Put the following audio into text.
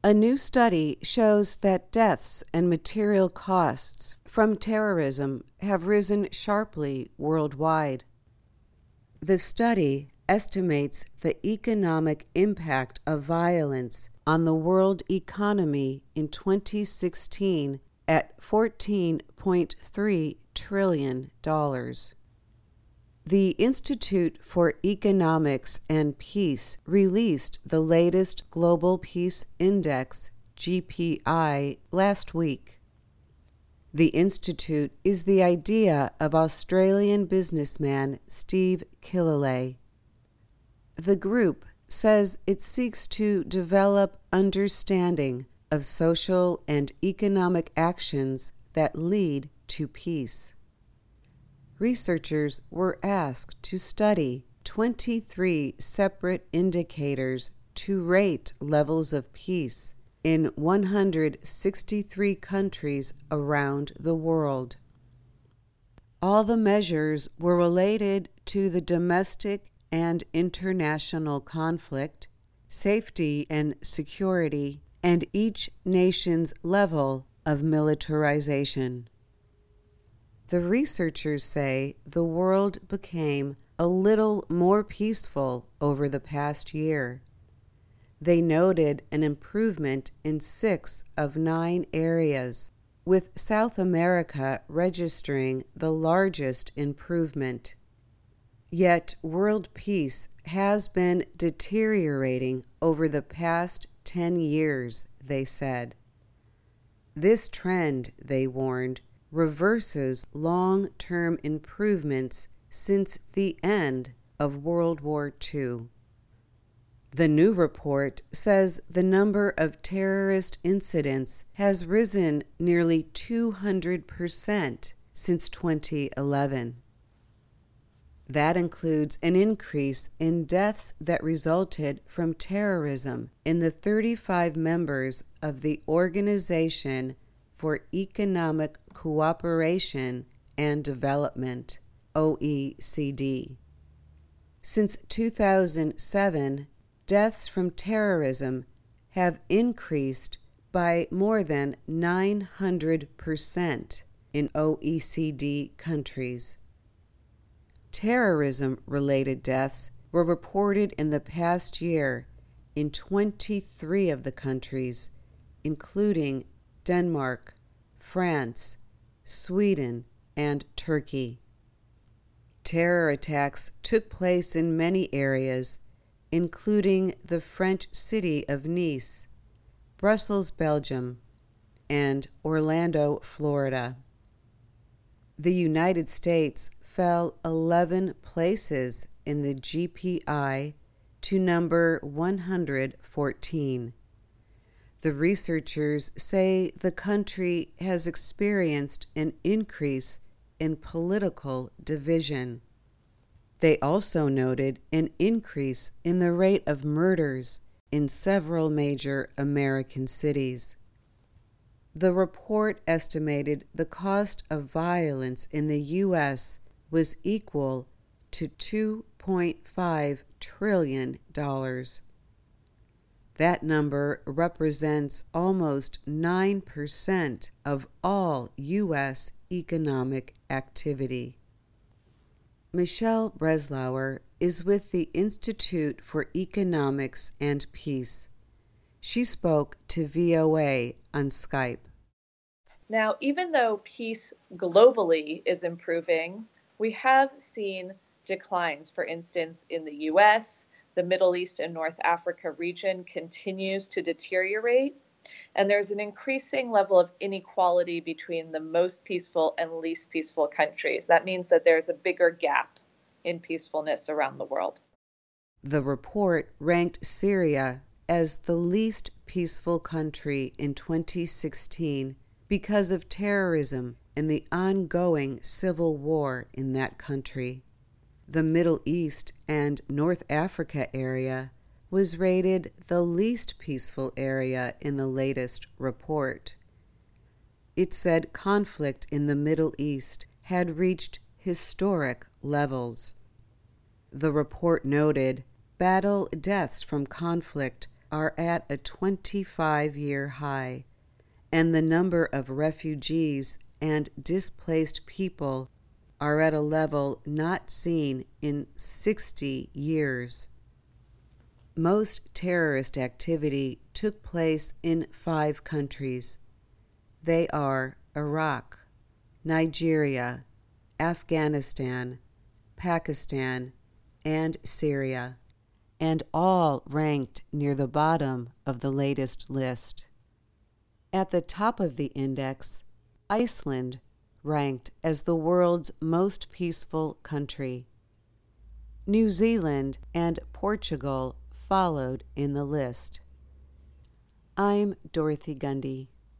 A new study shows that deaths and material costs from terrorism have risen sharply worldwide. The study estimates the economic impact of violence on the world economy in 2016 at $14.3 trillion. The Institute for Economics and Peace released the latest Global Peace Index, GPI, last week. The institute is the idea of Australian businessman Steve Killelea. The group says it seeks to develop understanding of social and economic actions that lead to peace. Researchers were asked to study 23 separate indicators to rate levels of peace in 163 countries around the world. All the measures were related to the domestic and international conflict, safety and security, and each nation's level of militarization. The researchers say the world became a little more peaceful over the past year. They noted an improvement in 6 of 9 areas, with South America registering the largest improvement. Yet world peace has been deteriorating over the past 10 years, they said. This trend, they warned, reverses long-term improvements since the end of World War II. The new report says the number of terrorist incidents has risen nearly 200% since 2011. That includes an increase in deaths that resulted from terrorism in the 35 members of the Organization for Economic Cooperation and Development, OECD. Since 2007, deaths from terrorism have increased by more than 900% in OECD countries. Terrorism-related deaths were reported in the past year in 23 of the countries, including Denmark, France, Sweden, and Turkey. Terror attacks took place in many areas, including the French city of Nice, Brussels, Belgium, and Orlando, Florida. The United States fell 11 places in the GPI to number 114. The researchers say the country has experienced an increase in political division. They also noted an increase in the rate of murders in several major American cities. The report estimated the cost of violence in the U.S. was equal to $2.5 trillion. That number represents almost 9% of all U.S. economic activity. Michelle Breslauer is with the Institute for Economics and Peace. She spoke to VOA on Skype. Now, even though peace globally is improving, we have seen declines. For instance, in the U.S., the Middle East and North Africa region continues to deteriorate, and there's an increasing level of inequality between the most peaceful and least peaceful countries. That means that there's a bigger gap in peacefulness around the world. The report ranked Syria as the least peaceful country in 2016 because of terrorism and the ongoing civil war in that country. The Middle East and North Africa area was rated the least peaceful area in the latest report. It said conflict in the Middle East had reached historic levels. The report noted battle deaths from conflict are at a 25-year high, and the number of refugees and displaced people are at a level not seen in 60 years. Most terrorist activity took place in 5 countries. They are Iraq, Nigeria, Afghanistan, Pakistan, and Syria, and all ranked near the bottom of the latest list. At the top of the index, Iceland ranked as the world's most peaceful country. New Zealand and Portugal followed in the list. I'm Dorothy Gundy.